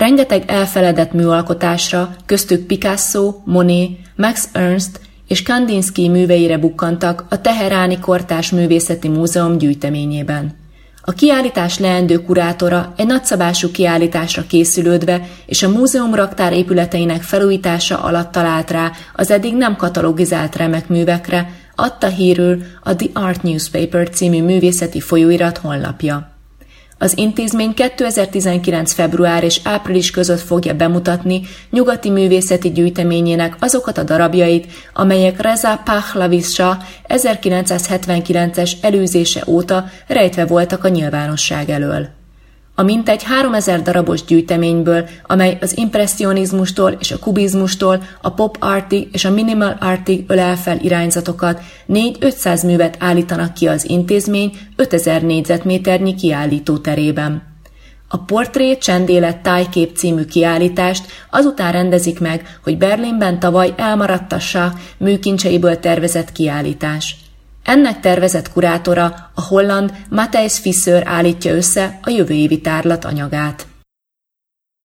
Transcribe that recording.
Rengeteg elfeledett műalkotásra, köztük Picasso, Monet, Max Ernst és Kandinsky műveire bukkantak a Teheráni Kortárs Művészeti Múzeum gyűjteményében. A kiállítás leendő kurátora egy nagyszabású kiállításra készülődve és a múzeum raktár épületeinek felújítása alatt talált rá az eddig nem katalogizált remek művekre, adta hírül a The Art Newspaper című művészeti folyóirat honlapja. Az intézmény 2019. február és április között fogja bemutatni nyugati művészeti gyűjteményének azokat a darabjait, amelyek Reza Pahlavi-Shah 1979-es elűzése óta rejtve voltak a nyilvánosság elől. A mintegy 3000 darabos gyűjteményből, amely az impresszionizmustól és a kubizmustól, a pop artig és a minimal artig ölel fel irányzatokat, 400-500 művet állítanak ki az intézmény 5000 négyzetméternyi kiállítóterében. A Portré Csendélet Tájkép című kiállítást azután rendezik meg, hogy Berlinben tavaly elmaradt a Shah műkincseiből tervezett kiállítás. Ennek tervezett kurátora, a holland Matthijs Visser állítja össze a jövő évi tárlat anyagát.